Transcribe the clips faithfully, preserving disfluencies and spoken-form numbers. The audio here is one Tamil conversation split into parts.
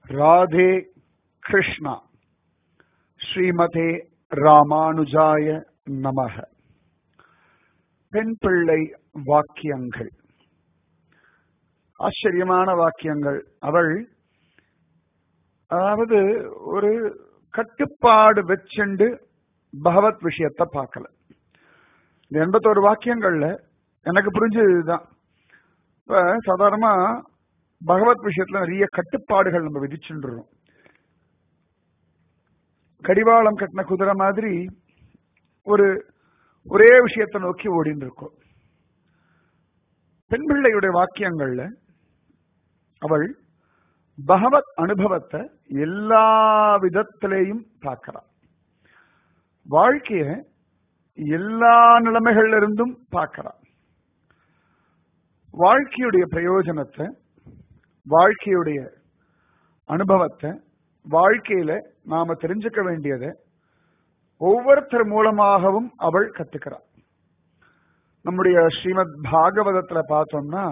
ராதே கிருஷ்ணா. ஸ்ரீமதே ராமானுஜாய நமக. பெண் பிள்ளை வாக்கியங்கள், ஆச்சரியமான வாக்கியங்கள். அவள் அதாவது ஒரு கட்டுப்பாடு வச்சுண்டு பகவத் விஷயத்தை பார்க்கல. இந்த எண்பத்தோரு வாக்கியங்கள்ல எனக்கு புரிஞ்சதுதான். இப்ப சாதாரணமா பகவத் விஷயத்துல நிறைய கட்டுப்பாடுகள் நம்ம விதிச்சுன்றோம். கடிவாளம் கட்டின குதிரை மாதிரி ஒரு ஒரே விஷயத்தை நோக்கி ஓடின்னு இருக்கோம். பெண் பிள்ளையுடைய வாக்கியங்கள்ல அவள் பகவத் அனுபவத்தை எல்லா விதத்திலையும் பார்க்கிறாள். வாழ்க்கைய எல்லா நிலைமைகள்ல இருந்தும் பார்க்கிறாள். வாழ்க்கையுடைய பிரயோஜனத்தை, வாழ்க்கையுடைய அனுபவத்தை, வாழ்க்கையில நாம தெரிஞ்சுக்க வேண்டியதை ஒவ்வொருத்தர் மூலமாகவும் அவள் கத்துக்கிறாள். நம்முடைய ஸ்ரீமத் பாகவதத்துல பார்த்தோம்னா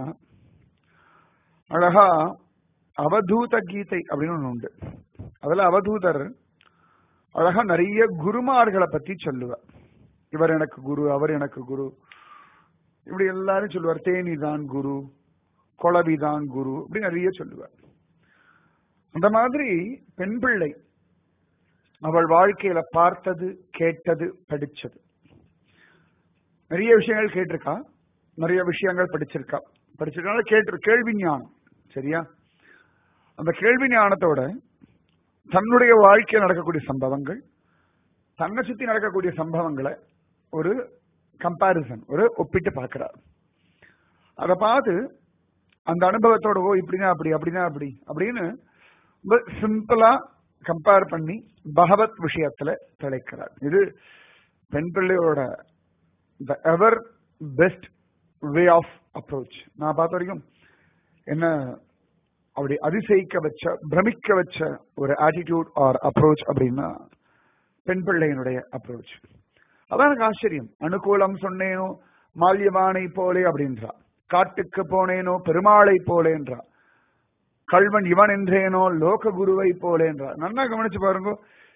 அழகா அவதூத கீதை அப்படின்னு ஒண்ணு உண்டு. அதுல அவதூதர் அழகா நிறைய குருமார்களை பத்தி சொல்லுவார். இவர் எனக்கு குரு, அவர் எனக்கு குரு, இப்படி எல்லாரும் சொல்லுவார். தேனி தான் குரு, கொளவிதான் குரு, இப்படி நிறைய சொல்லுவார். அந்த மாதிரி பெண் பிள்ளை அவள் வாழ்க்கையில பார்த்தது, கேட்டது, படிச்சது, நிறைய விஷயங்கள் கேட்டிருக்கா, நிறைய விஷயங்கள் படிச்சிருக்கா. படிச்சிருக்கா கேட்டு கேள்வி ஞானம். சரியா? அந்த கேள்வி ஞானத்தோட தன்னுடைய வாழ்க்கையில் நடக்கக்கூடிய சம்பவங்கள், தன்னை சுத்தி நடக்கக்கூடிய சம்பவங்களை ஒரு கம்பாரிசன், ஒரு ஒப்பிட்டு பார்க்கிறார். அதை பார்த்து அந்த அனுபவத்தோட ஓ இப்படின்னா அப்படி, அப்படின்னா அப்படி அப்படின்னு சிம்பிளா கம்பேர் பண்ணி பகவத் விஷயத்துல திளைக்கிறார். இது பெண் பிள்ளையோட the ever best way of approach. நான் பார்த்த வரைக்கும் என்ன அப்படி அதிசயிக்க வச்ச, பிரமிக்க வச்ச ஒரு ஆட்டிடியூட் ஆர் அப்ரோச் அப்படின்னா பெண் பிள்ளையினுடைய அப்ரோச். அதான் எனக்கு ஆச்சரியம். அனுகூலம் சொன்னேனோ மால்யவானை போலே அப்படின்றா, காட்டுக்கு போனேனோ பெருமாளை போலேன்றா, கல்வன் இவன் என்றேனோ லோக குருவை போலேன்றா. நல்லா கவனிச்சு பாருங்க,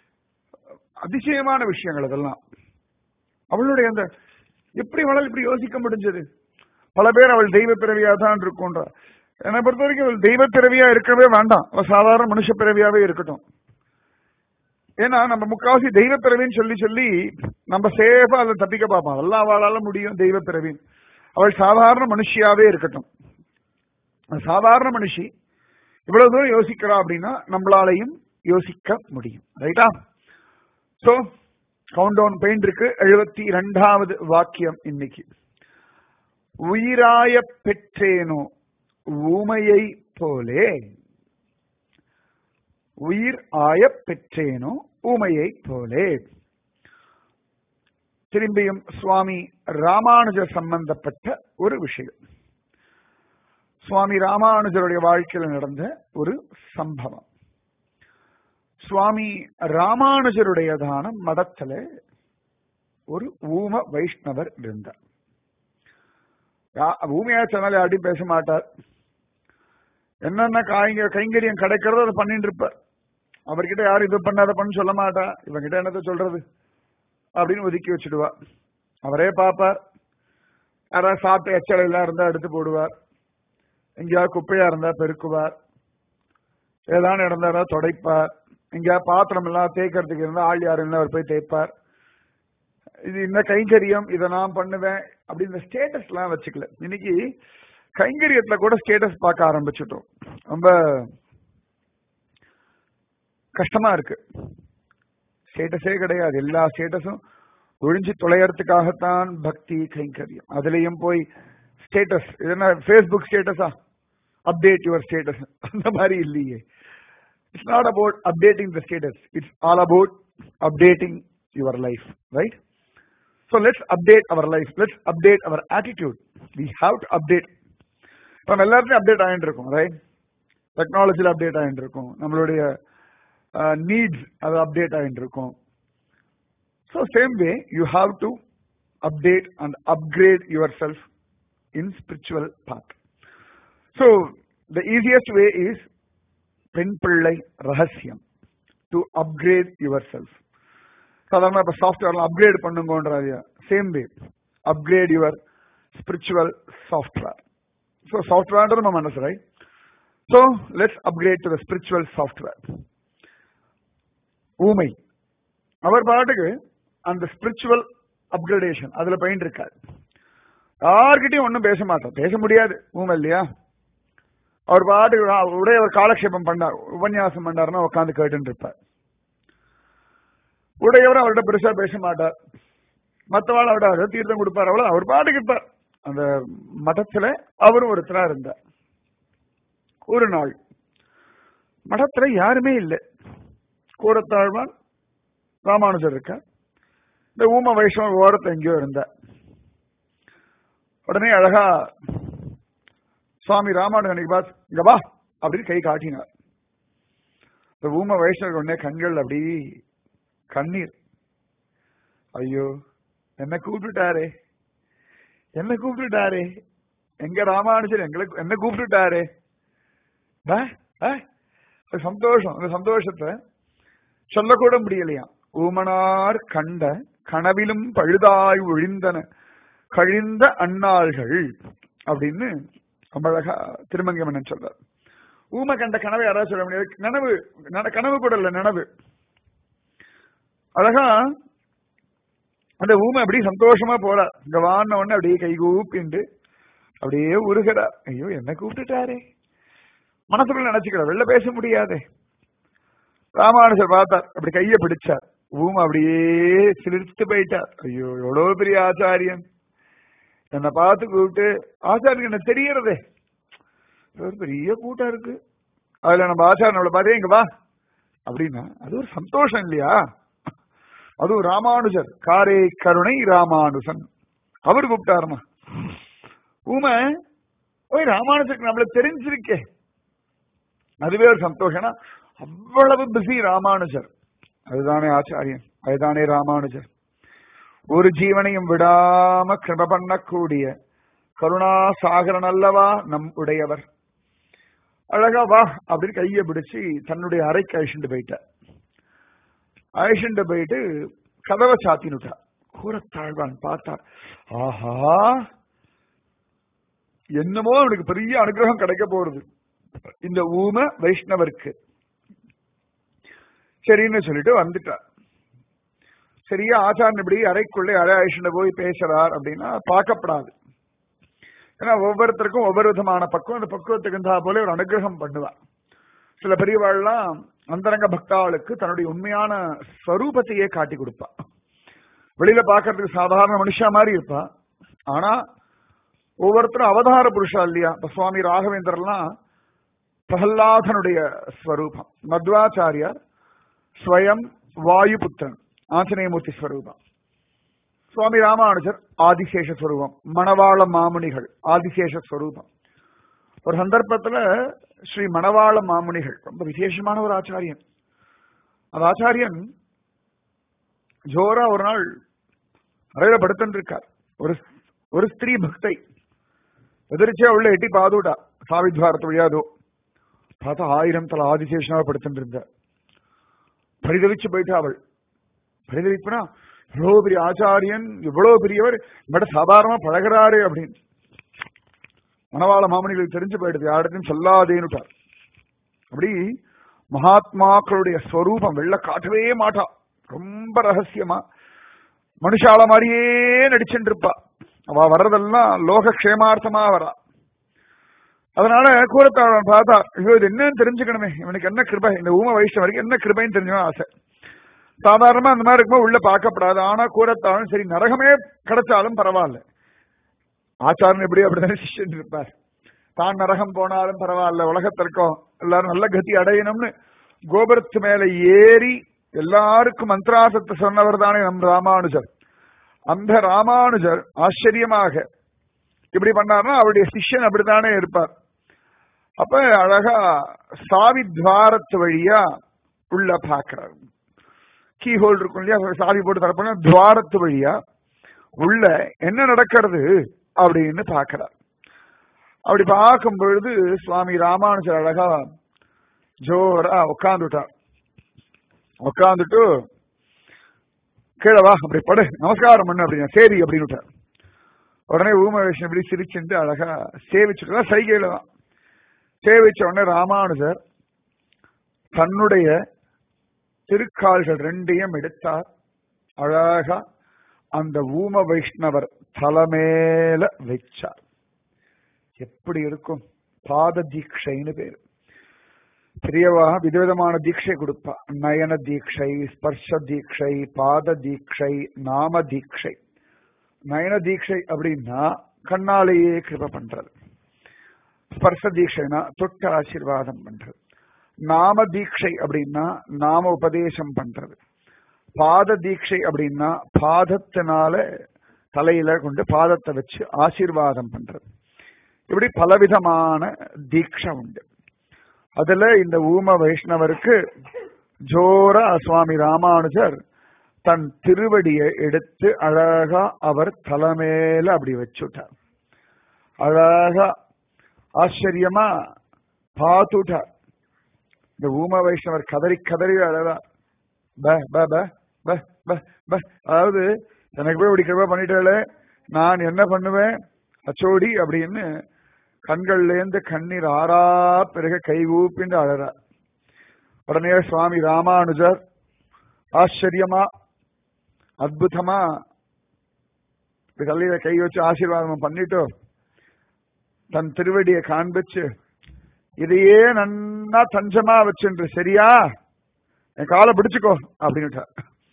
அதிசயமான விஷயங்கள் அதெல்லாம். அவளுடைய அந்த எப்படி அவளால் இப்படி யோசிக்க முடிஞ்சது? பல பேர் அவள் தெய்வ பிறவியா தான் இருக்கும்ன்றா. என்னை பொறுத்த வரைக்கும் அவள் தெய்வ பிறவியா இருக்கவே வேண்டாம், அவள் சாதாரண மனுஷ பிறவியாவே இருக்கட்டும். ஏன்னா நம்ம முக்காவாசி தெய்வ பிறவின்னு சொல்லி சொல்லி நம்ம சேஃபா அதை தப்பிக்க பார்ப்போம். அதெல்லாம் அவளால முடியும் தெய்வ பிறவி. அவள் சாதாரண மனுஷியாவே இருக்கட்டும். சாதாரண மனுஷி இவ்வளவு தூரம் யோசிக்கிறா அப்படின்னா நம்மளாலையும் யோசிக்க முடியும். ரைட்டா? சோ கவுண்ட் டவுன் பெயிண்ட் இருக்கு. எழுபத்தி இரண்டாவது வாக்கியம் இன்னைக்கு. உயிராய பெற்றேனோ ஊமையை போலே. உயிர் ஆய பெற்றேனோ ஊமையை போலே. திரும்பியும் சுவாமி ராமானுஜர் சம்பந்தப்பட்ட ஒரு விஷயம். சுவாமி ராமானுஜருடைய வாழ்க்கையில் நடந்த ஒரு சம்பவம். சுவாமி ராமானுஜருடையதான மடத்துல ஒரு ஊம வைஷ்ணவர் இருந்தார். ஊமையாச்சனால யார்ட்டையும் பேச மாட்டார். என்னென்ன காய்ங்க கைங்கரியம் கிடைக்கிறதோ அதை பண்ணிட்டு இருப்பார். அவர்கிட்ட யாரும் இது பண்ணாத பண்ணு சொல்ல மாட்டா. இவங்கிட்ட என்னத்த சொல்றது அப்படின்னு ஒதுக்கி வச்சுடுவா. அவரே பார்ப்பார். யாராவது சாப்பிட்டு எச்சல் எல்லாம் இருந்தா எடுத்து போடுவார். எங்கேயாவது குப்பையா இருந்தா பெருக்குவார். ஏதான இருந்தாரா தொடைப்பார். எங்கேயாவது பாத்திரம் எல்லாம் தேய்க்கிறதுக்கு இருந்தா ஆள் யாரும் இல்லை அவர் போய் தேய்ப்பார். இது இந்த கைங்கரியம், இதை நான் பண்ணுவேன் அப்படின்னு ஸ்டேட்டஸ் எல்லாம் வச்சுக்கல. இன்னைக்கு கைங்கரியத்துல கூட ஸ்டேட்டஸ் பார்க்க ஆரம்பிச்சுட்டோம். ரொம்ப கஷ்டமா இருக்கு. ஸ்டேட்டஸே கிடையாது. எல்லா ஸ்டேட்டஸும் ஒழிஞ்சு தொலையறதுக்காகத்தான் பக்தி கைங்கரியம். அதுலயும் போய் ஸ்டேட்டஸ், என்ன ஃபேஸ்புக் ஸ்டேட்டஸா, அப்டேட் யுவர் ஸ்டேட்டஸ், அந்த மாதிரி இல்லையே. It's not about updating the status, it's all about updating your life. Right? So let's update our life. Let's update our attitude. We have to update. நம்ம எல்லாருமே அப்டேட் ஆகிட்டு இருக்கோம். ரைட்? டெக்னாலஜியில் அப்டேட் ஆகிட்டு இருக்கோம். நம்மளுடைய நீட்ஸ் அது அப்டேட் ஆகிட்டு இருக்கும். So same way you have to update and upgrade yourself in spiritual path. So the easiest way is பெண் பிள்ளை ரகசியம் டு அப்கிரேட் யுவர் செல்ஃப். சாதாரண இப்ப சாஃப்ட்வேர்லாம் அப்கிரேட் பண்ணுங்கன்றாரு. Same way upgrade your spiritual software. So software நம்ம மனசு right. So let's upgrade to the spiritual software. ஊமை அவர் பாட்டுக்கு அந்த ஸ்பிரிச்சுவல் அப்கிரேடேஷன் அதுல பயின்று இருக்காரு. யார்கிட்டையும் ஒன்னும் பேச மாட்டார், பேச முடியாது, ஊமை இல்லையா. அவர் பாட்டுக்கு உடைய ஒரு காலக்ஷேபம் பண்ணார், உபன்யாசம் பண்ணாருன்னா உட்காந்து கேட்டு இருப்பார். உடையவர் அவர்கிட்ட பெருசா பேச மாட்டார், மற்றவாள் அவர்கிட்ட தீர்த்தம் கொடுப்பார், அவ்வளவு அவர் பாட்டுக்கு இருப்பார். அந்த மதத்துல அவரும் ஒருத்தரா இருந்தார். ஒரு நாள் மடத்துல யாருமே இல்லை, கூரத்தாழ்வான் ராமானுஜர் இருக்க, இந்த ஊம வைஷ்ணவ ஓரத்தை எங்கேயோ இருந்தார். உடனே அழகா சுவாமி ராமானுஜன் இங்க வா அப்படின்னு கை காட்டினார். இந்த ஊம வைஷ்ணவர் உடனே கண்கள் அப்படி கண்ணீர். ஐயோ என்ன கூப்பிட்டுட்டாரே, என்ன கூப்பிட்டுட்டாரே, எங்க ராமானுஜர் எங்களுக்கு என்ன கூப்பிட்டுட்டாரே. சந்தோஷம், அந்த சந்தோஷத்தை சொல்லக்கூட முடியலையா. ஊமனார் கண்ட கனவிலும் பழுதாய் ஒழிந்தன கழிந்த அன்னாள்கள் அப்படின்னு ரொம்ப அழகா திருமங்கை மன்னன் சொல்றார். ஊமை கண்ட கனவை யாராவது சொல்ல முடியாது. நனவு, கனவு கூட இல்ல, நனவு. அழகா அந்த ஊமை அப்படி சந்தோஷமா போறா. இங்க வான உடனே அப்படியே கைகூப்பிண்டு அப்படியே உருகிறா. ஐயோ என்ன கூப்பிட்டுட்டாரே, மனசுக்குள்ள நினைச்சுக்கிற, வெளில பேச முடியாதே. ராமானுஜர் பார்த்தார், அப்படி கைய பிடிச்சார். ஊமை அப்படியே சிலிர்த்து போயிட்டார். ஐயோ எவ்வளவு பெரிய ஆச்சாரியன் என்னை பார்த்து கூப்பிட்டு, ஆச்சாரியன் என்ன தெரியறதே, ஒரு பெரிய கூட்டம் இருக்கு, அதுல நம்ம ஆச்சாரியன் அவளை பார்த்தே இங்க வா அப்படின்னா அது ஒரு சந்தோஷம் இல்லையா. அதுவும் ராமானுஜர், காரே கருணை ராமானுஜன், அவர் கூப்பிட்டாருமா. ஊமை ஓய் ராமானுஜருக்கு நம்மள தெரிஞ்சிருக்கே, அதுவே ஒரு சந்தோஷம். அவ்வளவு பிஸி ராமானுஜர். அதுதானே ஆச்சாரியன், அதுதானே ராமானுஜர். ஒரு ஜீவனையும் விடாம கிருப பண்ணக்கூடிய கருணா சாகரன் அல்லவா நம் உடையவர். அழகா வா அப்படின்னு கைய பிடிச்சு தன்னுடைய அறைக்கு அழிச்சுட்டு போயிட்டார். அழிச்சுட்டு போயிட்டு கதவை சாத்தினுட்டார். கூரத்தாழ்வான் பார்த்தார், ஆஹா என்னமோ அவனுக்கு பெரிய அனுகிரகம் கிடைக்க போறது இந்த ஊம வைஷ்ணவருக்கு. சரின்னு சொல்லிட்டு வந்துட்டார். சரியா ஆச்சாரன் இப்படி அறைக்குள்ளே அரை அழிச்சுட்டு போய் பேசுறார் அப்படின்னா பார்க்கப்படாது. ஏன்னா ஒவ்வொருத்தருக்கும் ஒவ்வொரு விதமான பக்குவம், அந்த பக்குவத்துக்கு இருந்தா போல ஒரு அனுகிரகம் பண்ணுவார். சில பெரியவாள்லாம் அந்தரங்க பக்தாளுக்கு தன்னுடைய உண்மையான ஸ்வரூபத்தையே காட்டி கொடுப்பா. வெளியில பாக்குறதுக்கு சாதாரண மனுஷா மாதிரி இருப்பா, ஆனா ஒவ்வொருத்தரும் அவதார புருஷா இல்லையா. இப்ப சுவாமி ராகவேந்திரன்லாம் பிரகலாதனுடைய ஸ்வரூபம், மத்வாச்சாரியார் ஸ்வயம் வாயுபுத்திரன் ஆஞ்சநேயமூர்த்தி ஸ்வரூபம், சுவாமி ராமானுஜர் ஆதிசேஷ ஸ்வரூபம், மணவாள மாமுனிகள் ஆதிசேஷ ஸ்வரூபம். ஒரு சந்தர்ப்பத்துல ஸ்ரீ மணவாள மாமுனிகள் ரொம்ப விசேஷமான ஒரு ஆச்சாரியன். அந்த ஆச்சாரியன் ஜோரா ஒரு நாள் அறையில படுத்துட்டு இருக்கார். ஒரு ஒரு ஸ்திரீ பக்தை எதிர்ச்சியா உள்ள எட்டி பாதுட்டா, சாவித்வாரத்து வழியாதோ பார்த்தா ஆயிரம் தலை ஆதிசேஷனாக படுத்துட்டு இருந்த. பரிதவிச்சு போயிட்டா அவள். பரிதவிப்புனா இவ்வளவு பெரிய ஆச்சாரியன், இவ்வளவு பெரியவர் இவட சாதாரணமா பழகிறாரு அப்படின்னு மணவாள மாமனிகளுக்கு தெரிஞ்சு போயிடுது, யாருக்கும் சொல்லாதேன்னுட்டார். அப்படி மகாத்மாக்களுடைய ஸ்வரூபம் வெள்ள காட்டவே மாட்டா, ரொம்ப ரகசியமா மனுஷால மாதிரியே நடிச்சுட்டு இருப்பா. அவ வர்றதெல்லாம் லோக க்ஷேமார்த்தமா வரா. அதனால கூரத்தாழ்வான் பார்த்தா, ஐயோ இது என்னன்னு தெரிஞ்சுக்கணுமே, இவனுக்கு என்ன கிருபை, இந்த ஊம வைஷ்ணவருக்கு என்ன கிருபைன்னு தெரிஞ்சுக்கணும் ஆசை. சாதாரணமா அந்த மாதிரி இருக்கும்போது உள்ள பார்க்கப்படாது. ஆனா கூரத்தாழ்வான் சரி நரகமே கிடைச்சாலும் பரவாயில்ல, ஆச்சாரன் எப்படி அப்படிதான் சிஷ்யன் இருப்பார், தான் நரகம் போனாலும் பரவாயில்ல, உலகத்திற்கும் எல்லாரும் நல்ல கதி அடையணும்னு கோபுரத்து மேல ஏறி எல்லாருக்கும் மந்திராசத்தை சொன்னவர் தானே நம் ராமானுஜர். அந்த ராமானுஜர் ஆச்சரியமாக இப்படி பண்ணார்னா அவருடைய சிஷ்யன் அப்படித்தானே இருப்பார். அப்ப அழகா சாவி துவாரத்து வழியா உள்ள பாக்குறாரு. கீ ஹோல் இருக்கும் இல்லையா, சாவி போட்டு தரப்போனா துவாரத்து வழியா உள்ள என்ன நடக்கிறது அப்படின்னு பாக்கிறார். அப்படி பார்க்கும் பொழுது சுவாமி ராமானுஜர் அழகா ஜோரா உட்காந்துட்டா. உட்காந்துட்டு கீழே வா அப்படி படு நமஸ்காரம் பண்ணு அப்படின்னா சரி அப்படின்னு. உடனே ஊம வைஷ்ணவ இப்படி சிரிச்சுட்டு அழகா சேவிச்சுட்டு சைகையில தான் சேவிச்ச உடனே ராமானுஜர் தன்னுடைய திருக்கால்கள் ரெண்டையும் எடுத்தார். அழகா அந்த ஊம வைஷ்ணவர் தலைமேல வச்சார். எப்படி இருக்கும்? பாத தீட்சைன்னு பேரு. பெரியவா விதவிதமான தீட்சை கொடுப்பா. நயன தீட்சை, ஸ்பர்ஷ தீட்சை, பாத தீட்சை, நாம தீட்சை. நயன தீட்சை அப்படின்னா கண்ணாலேயே கிருப பண்றது. ஸ்பர்ஷ தீட்சைனா தொட்டு ஆசீர்வாதம் பண்றது. நாம தீட்சை அப்படின்னா நாம உபதேசம் பண்றது. பாத தீட்சை அப்படின்னா பாதத்தினால தலையில கொண்டு பாதத்தை வச்சு ஆசீர்வாதம் பண்றது. இப்படி பலவிதமான தீட்சை உண்டு. அதுல இந்த ஊம வைஷ்ணவருக்கு ஜோரா சுவாமி ராமானுஜர் தன் திருவடியை எடுத்து அழகா அவர் தலைமையில அப்படி வச்சுட்டார். அழகா ஆச்சரியமா பார்த்துட்டார். இந்த ஊம வைஷ்ணவர் கதறி கதறி அழகா ப ப ப ப ப ப அதாவது எனக்கு போய் இப்படி கிருபை பண்ணிட்டாலே நான் என்ன பண்ணுவேன் அச்சோடி அப்படின்னு கண்கள்ல இருந்து கண்ணீர் ஆறா பிறகு கை ஊப்பிண்டு அழறா. உடனே சுவாமி ராமானுஜர் ஆச்சரியமா அற்புதமா தலையில கை வச்சு ஆசீர்வாதம் பண்ணிட்டு தன் திருவடியை காண்பிச்சு இதையே நன்னா தஞ்சமா வச்சுன்று சரியா என் காலை பிடிச்சுக்கோ அப்படின்னுட்டார்.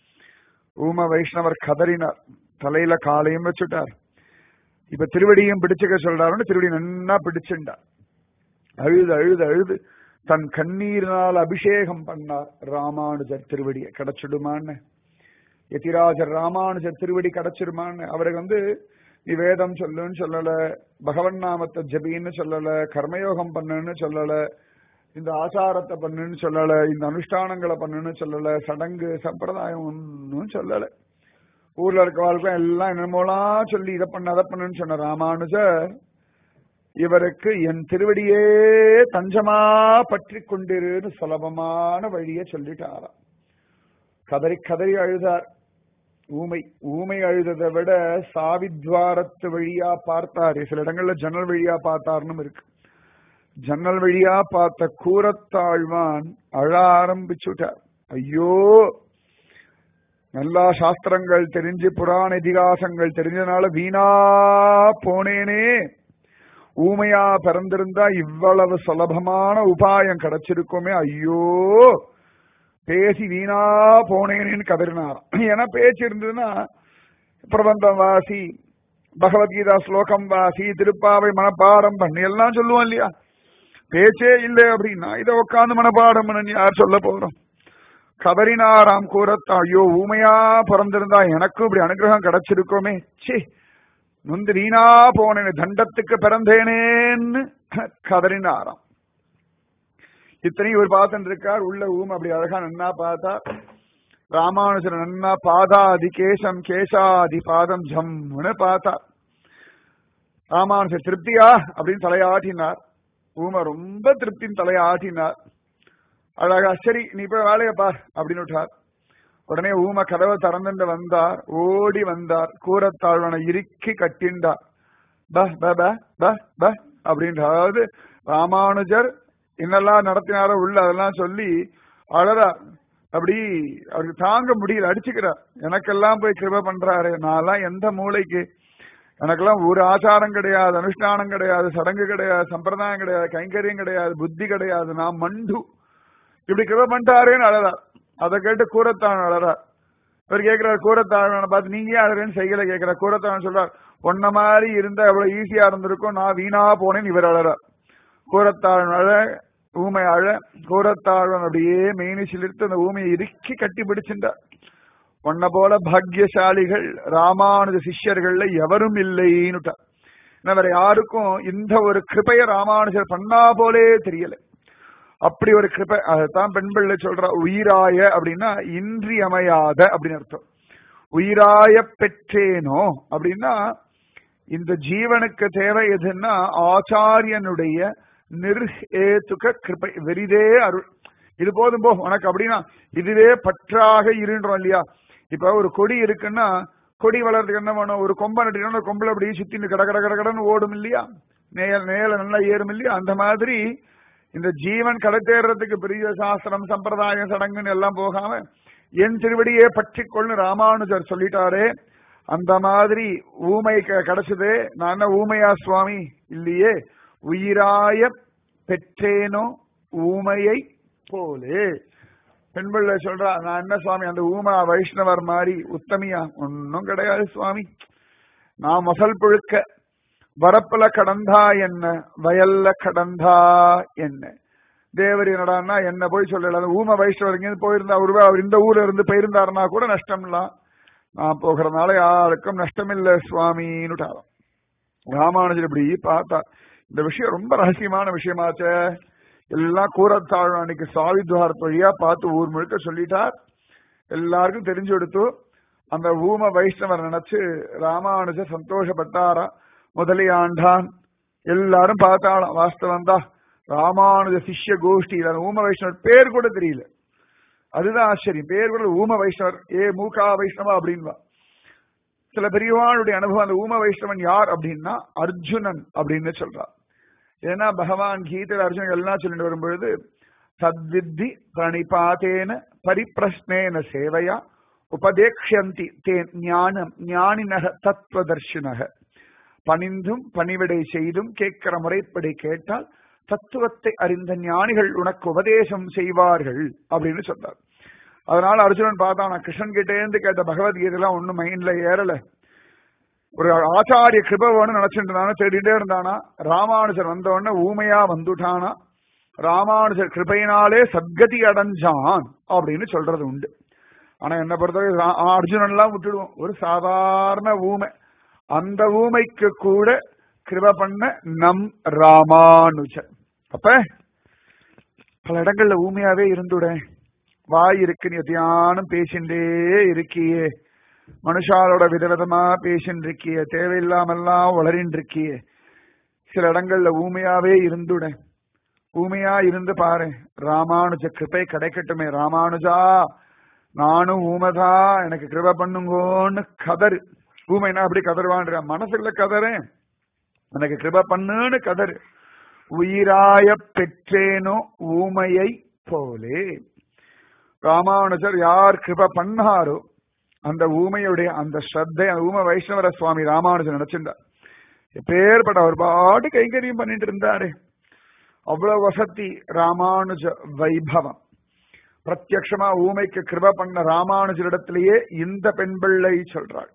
ஊம வைஷ்ணவர் கதறினார். தலையில காலையும் வச்சுட்டார். இப்ப திருவடியும் பிடிச்சுக்க சொல்றாருன்னு திருவடி நன்னா பிடிச்சுட்டார். அழுது அழுது அழுது தன் கண்ணீரினால் அபிஷேகம் பண்ணார். ராமானுஜர் திருவடியை கிடைச்சிடுமான்னு, யதிராஜர் ராமானுஜர் திருவடி கிடைச்சிடுமான்னு. அவருக்கு வந்து நீ வேதம் சொல்லுன்னு சொல்லல, பகவன் நாமத்தை ஜபின்னு சொல்லல, கர்மயோகம் பண்ணுன்னு சொல்லல, இந்த ஆச்சாரத்தை பண்ணுன்னு சொல்லல, இந்த அனுஷ்டானங்களை பண்ணுன்னு சொல்லல, சடங்கு சம்பிரதாயம் ஒன்னும் சொல்லல. ஊர்ல இருக்கவாளுக்கும் எல்லாம் என்னமோலாம் சொல்லி இதை பண்ண அதை பண்ணுன்னு சொன்ன ராமானுஜர் இவருக்கு என் திருவடியே தஞ்சமா பற்றி கொண்டிருன்னு சுலபமான வழியை சொல்லிட்டாராம். கதறி கதறி அழுதார். ஊமை ஊமை அழுததை விட சாவித்வாரத்து வழியா பார்த்தாரு. சில இடங்கள்ல ஜன்னல் வழியா பார்த்தாருன்னு இருக்கு. ஜன்னல் வழியா பார்த்த கூரத்தாழ்வான் அழ ஆரம்பிச்சுட்டார். ஐயோ, நல்லா சாஸ்திரங்கள் தெரிஞ்சு புராண இதிகாசங்கள் தெரிஞ்சதுனால வீணா போனேனே. ஊமையா பிறந்திருந்தா இவ்வளவு சுலபமான உபாயம் கிடைச்சிருக்குமே. ஐயோ, பேசி வீணா போனேன்னு கதறினாராம். ஏன்னா பேச்சு இருந்ததுன்னா பிரபந்தம் வாசி, பகவத்கீதா ஸ்லோகம் வாசி, திருப்பாவை மனப்பாடம் பண்ணி எல்லாம் சொல்லுவோம் இல்லையா. பேச்சே இல்லை அப்படின்னா இதை உட்காந்து மனப்பாடம் பண்ணி யார் சொல்ல போறோம். கதறினாராம் கூறத்தா. ஐயோ, ஊமையா பிறந்திருந்தா எனக்கும் இப்படி அனுகிரகம் கிடைச்சிருக்கோமே. சி, நொந்து வீணா போனேன்னு, தண்டத்துக்கு பிறந்தேனேன்னு கதறினாராம். இத்தனையும் இவர் பார்த்துட்டு இருக்கார். உள்ள ஊமை அப்படி அழகா நன்னா பார்த்தா ராமானுஜர் நன்னா பாதாதி கேசம் கேசாதி பாதம் ஜம்முன்னு பார்த்தா. ராமானுஜர் திருப்தியா அப்படின்னு தலையாட்டினார். ஊமை ரொம்ப திருப்தின்னு தலையாட்டினார். அழகா சரி நீ போய் வேலையை பார் அப்படின்னு விட்டார். உடனே ஊமை கதவை திறந்துட்டு வந்தார். ஓடி வந்தார். கூரத்தாழ்வனை இறுக்கி கட்டிண்டார். ப ப ப ப அப்படின்ற, அதாவது ராமானுஜர் என்னெல்லாம் நடத்தினாரோ உள்ள அதெல்லாம் சொல்லி அழறார். அப்படி அவருக்கு தாங்க முடியல, அடிச்சுக்கிறார். எனக்கெல்லாம் போய் கிருபை பண்றாரு, நான்லாம் எந்த மூளைக்கு, எனக்கெல்லாம் ஒரு ஆச்சாரம் கிடையாது, அனுஷ்டானம் கிடையாது, சடங்கு கிடையாது, சம்பிரதாயம் கிடையாது, கைங்கரியம் கிடையாது, புத்தி கிடையாது, நான் மண்டு, இப்படி கிருபை பண்ணிட்டாரேன்னு அழறார். அதை கேட்டு கூரத்தான் அழறார். இவர் கேட்கிறார் கூரத்தாழ்வனை பார்த்து, நீங்க ஏன் அழறேன்னு செய்யல கேட்கிறார். கூரத்தாழ்வன் சொல்றார், ஒன்ன மாதிரி இருந்தா எவ்வளவு ஈஸியா இருந்திருக்கும், நான் வீணா போனேன்னு இவர் அழறார். கூரத்தாழ்வன் அழ, ஊமை அழ. கூரத்தாழ்வன் அப்படியே மெயினி சிலிர்த்து அந்த ஊமையை இறுக்கி கட்டி பிடிச்சின்றார். உன்ன போல பாக்யசாலிகள் ராமானுஜ சிஷ்யர்கள்ல எவரும் இல்லைன்னுட்டார். வேற யாருக்கும் இந்த ஒரு கிருபைய ராமானுஜர் பண்ணா போலே தெரியல. அப்படி ஒரு கிருபை. அதைத்தான் பெண் பிள்ளை சொல்ற, உயிராய அப்படின்னா இன்றியமையாத அப்படின்னு அர்த்தம். உயிராய பெற்றேனோ அப்படின்னா இந்த ஜீவனுக்கு தேவை எதுன்னா ஆச்சாரியனுடைய நிர்ஹேதுக கிருபை, வெறிதே அருள். இது போதும் போ உனக்கு அப்படின்னா இதுவே பற்றாக இருன்றோம் இல்லையா? இப்ப ஒரு கொடி இருக்குன்னா கொடி வளர்றதுக்கு என்ன வேணும்? ஒரு கொம்பை நட்டினா கொம்புல அப்படியே சுத்தி கட கட கட கடன்னு ஓடும் இல்லையா? நேயல் நேயல நல்லா ஏறும் இல்லையா? அந்த மாதிரி இந்த ஜீவன் கடை தேர்றதுக்கு பெரிய சாஸ்திரம் சம்பிரதாயம் சடங்குன்னு எல்லாம் போகாம என் திருவடியே பற்றி கொள்ளு ராமானுஜர் சொல்லிட்டாரே. அந்த மாதிரி ஊமை கிடைச்சதே. நான் என்ன ஊமையா சுவாமி? இல்லையே, உயிராய பெற்றேனோ ஊமையை போலே. பெண்பிள்ளை சொல்றா, நான் என்ன சுவாமி அந்த ஊமா வைஷ்ணவர் மாதிரி உத்தமியா? ஒன்னும் கிடையாது சுவாமி. நான் மசல் புழுக்க வரப்புல கடந்தா என்ன, வயல்ல கடந்தா என்ன. தேவர் என்னடான்னா என்ன போய் சொல்லல. ஊம வைஷ்ணவர் இங்க போயிருந்தா ஒருவே அவர் இந்த ஊர்ல இருந்து போயிருந்தாருன்னா கூட நஷ்டம்லாம். நான் போகிறதுனால யாருக்கும் நஷ்டம் இல்லை சுவாமின்னுட்டாராம். ராமானுஜர் இப்படி பார்த்தா இந்த விஷயம் ரொம்ப ரகசியமான விஷயமாச்சே. எல்லாம் கூறத்தாழ் அன்னைக்கு சாவித்வாரத்து வழியா பார்த்து ஊர் முழுக்க சொல்லிட்டார். எல்லாருக்கும் தெரிஞ்சு எடுத்து அந்த ஊம வைஷ்ணவர் நினைச்சு ராமானுஜர் சந்தோஷப்பட்டாரா. முதலியாண்டான் எல்லாரும் பார்த்தாலும் வாஸ்தவம் தான். ராமானுஜ சிஷ்ய கோஷ்டி ஊம வைஷ்ணவர் பேர் கூட தெரியல. அதுதான் ஆச்சரியம். பேர் கூட ஊம வைஷ்ணவர், ஏ மூகா வைஷ்ணவா அப்படின்வா. சில பெரியவாளுடைய அனுபவம். அந்த ஊம வைஷ்ணவன் யார் அப்படின்னா அர்ஜுனன் அப்படின்னு சொல்றார். ஏன்னா பகவான் கீதையில் அர்ஜுனன் எல்லாம் சொல்லிட்டு வரும்பொழுது சத்வித்தி பிரணிபாதேன பரிப்பிரஸ்னேன சேவையா உபதேக்ஷந்தி தே ஞானம் ஞானினக தத்துவதர்ஷினக. பணிந்தும் பணிவிடை செய்தும் கேட்கிற முறைப்படி கேட்டால் தத்துவத்தை அறிந்த ஞானிகள் உனக்கு உபதேசம் செய்வார்கள் அப்படின்னு சொல்றார். அதனால அர்ஜுனன் பார்த்தான், நான் கிருஷ்ணன் கிட்டே இருந்து கேட்ட பகவத்கீதைலாம் ஒன்னும் மைண்ட்ல ஏறல. ஒரு ஆச்சாரிய கிருபவன்னு நினைச்சிட்டு இருந்தானா, தேடிட்டே இருந்தானா. ராமானுஜர் வந்த உடனே ஊமையா வந்துட்டானா. ராமானுஜர் கிருபையினாலே சத்கதி அடைஞ்சான் அப்படின்னு சொல்றது உண்டு. ஆனா என்ன பொறுத்தவரை அர்ஜுனன் எல்லாம் விட்டுடுவோம். ஒரு சாதாரண ஊமை. அந்த ஊமைக்கு கூட கிருப பண்ண நம் ராமானுஜர். அப்ப பல இடங்கள்ல ஊமையாவே இருந்துட. வாய் இருக்கு, நீ தியானம் பேசிண்டே இருக்கியே. மனுஷாலோட விதவிதமா பேசின்னு இருக்கிய, தேவையில்லாமல்லாம் வளரின் இருக்கிய. சில இடங்கள்ல ஊமையாவே இருந்துட. ஊமையா இருந்து பாரு, ராமானுஜ கிருபை கிடைக்கட்டுமே. ராமானுஜா நானும் ஊமைதா, எனக்கு கிருபை பண்ணுங்கோன்னு கதறு. ஊமைனா அப்படி கதறுவான்ற மனசுல கதறேன், எனக்கு கிருபை பண்ணுன்னு கதறு. உயிராய பெற்றேனோ ஊமையை போலே. ராமானுஜர் யார் கிருபை பண்ணாரோ அந்த ஊமையுடைய அந்த ஸ்ரத்தை, அந்த ஊம வைஷ்ணவர சுவாமி ராமானுஜர் நினைச்சிருந்தார். எப்பேற்பட்ட ஒரு பாட்டு கைங்கரியம் பண்ணிட்டு இருந்தாரு. அவ்வளவு வசதி ராமானுஜ வைபவம். பிரத்யக்ஷமா ஊமைக்கு கிருபை பண்ண ராமானுஜரிடத்திலேயே இந்த பெண் பிள்ளை சொல்றாள்.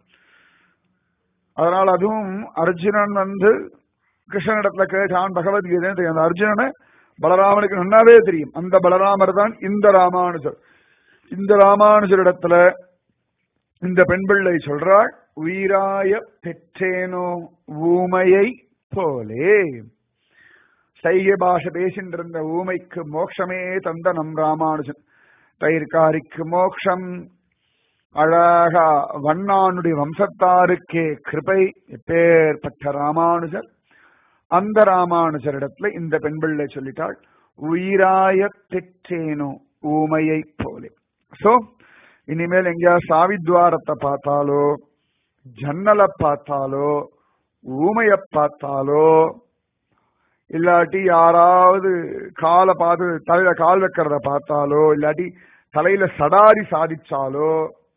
அதனால அதுவும் அர்ஜுனன் வந்து கிருஷ்ணனிடத்துல கேட்டான் பகவத்கீதை. அந்த அர்ஜுனனை பலராமனுக்கு நன்னாவே தெரியும். அந்த பலராமர் தான் இந்த ராமானுஜர். இந்த ராமானுஜரிடத்துல இந்த பெண் பிள்ளை சொல்றாள், உயிராய பெற்றேனோ ஊமையை போலே. சைகை பாஷை பேசின்ற இருந்த ஊமைக்கு மோட்சமே தந்த நம் ராமானுஜன். தயிர்காரிக்கு மோட்சம், அழகா வண்ணானுடைய வம்சத்தாருக்கே கிருபை. எப்பேற்பட்ட ராமானுஜர். அந்த ராமானுஜரிடத்துல இந்த பெண் பிள்ளை சொல்லிட்டாள், உயிராய பெற்றேனோ ஊமையை போலே. சோ இனிமேல் எங்கேயா சாவித்வாரத்தை பார்த்தாலோ, ஜன்னலை பார்த்தாலோ, ஊமைய பார்த்தாலோ, இல்லாட்டி யாராவது காலை பார்த்து தலையில கால் வைக்கிறத பார்த்தாலோ, இல்லாட்டி தலையில சடாரி சாதிச்சாலோ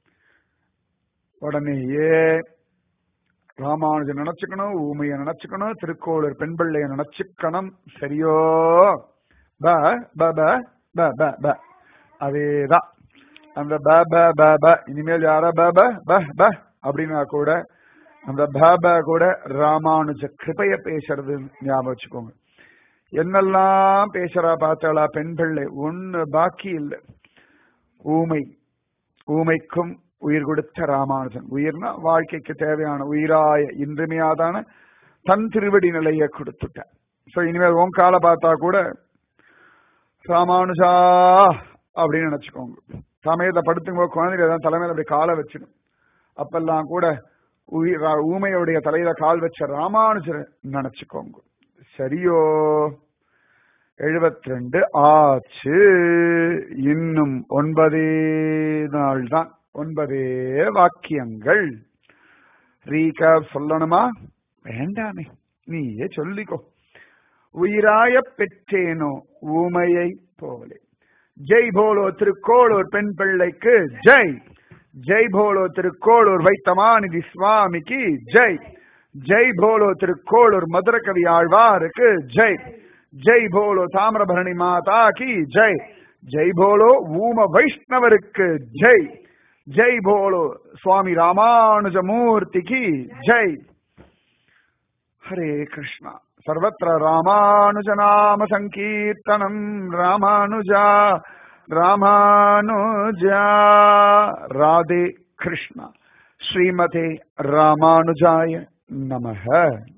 உடனேயே ராமானுஜன் நினைச்சுக்கணும், ஊமைய நினைச்சுக்கணும், திருக்கோளூர் பெண் பிள்ளைய நினைச்சுக்கணும். சரியோ? ப ப ப ப ப அதேதான் அந்த ப ப ப ப. இனிமேல் யார ப ப ப ப அப்படின்னா கூட அந்த ப ப கூட ராமானுஜ கிருபைய பேசுறது ஞாபகம் வச்சுக்கோங்க. என்னெல்லாம் பேசுறா பார்த்தாளா பெண் பிள்ளை, ஒன்னு பாக்கி இல்லை. ஊமை, ஊமைக்கும் உயிர் கொடுத்த ராமானுஜன். உயிர்னா வாழ்க்கைக்கு தேவையான உயிராய இன்றிமையாதான தன் திருவடி நிலையை கொடுத்துட்ட. சோ இனிமேல் உன் காலை பார்த்தா கூட ராமானுஜா அப்படின்னு நினைச்சுக்கோங்க. சமயத்தை படுத்துங்க, குழந்தைங்க ஏதாவது தலைமையில அப்படி காலை வச்சிடும். அப்பெல்லாம் கூட உயிர் ஊமையுடைய தலையில கால் வச்ச ராமானுஜரை நினைச்சுக்கோங்க. சரியோ? எழுபத்தி ரெண்டு ஆச்சு. இன்னும் ஒன்பதே நாள் தான், ஒன்பதே வாக்கியங்கள். ரீகேப் சொல்லணுமா? வேண்டாமே, நீயே சொல்லிக்கோ. உயிராய பெற்றேனோ ஊமையை போலே. ஜெய் போலோ திருக்கோளூர் பெண் பிள்ளைக்கு ஜெய். ஜெய் போலோ திருக்கோளூர் வைத்தமாநிதி சுவாமிக்கு ஜெய். ஜெய் போலோ திருக்கோளூர் மதுரகவி ஆழ்வாருக்கு ஜெய். ஜெய் போலோ தாமிரபரணி மாதா கி ஜெய். ஜெய் போலோ ஊம வைஷ்ணவருக்கு ஜெய். ஜெய் போலோ சுவாமி ராமானுஜமூர்த்தி கி ஜெய். ஹரே கிருஷ்ணா. सर्वत्र रामानुजनाम संकीर्तनम. रामानुजा रामानुजा. राधे कृष्णा. श्रीमते रामानुजाय नमः.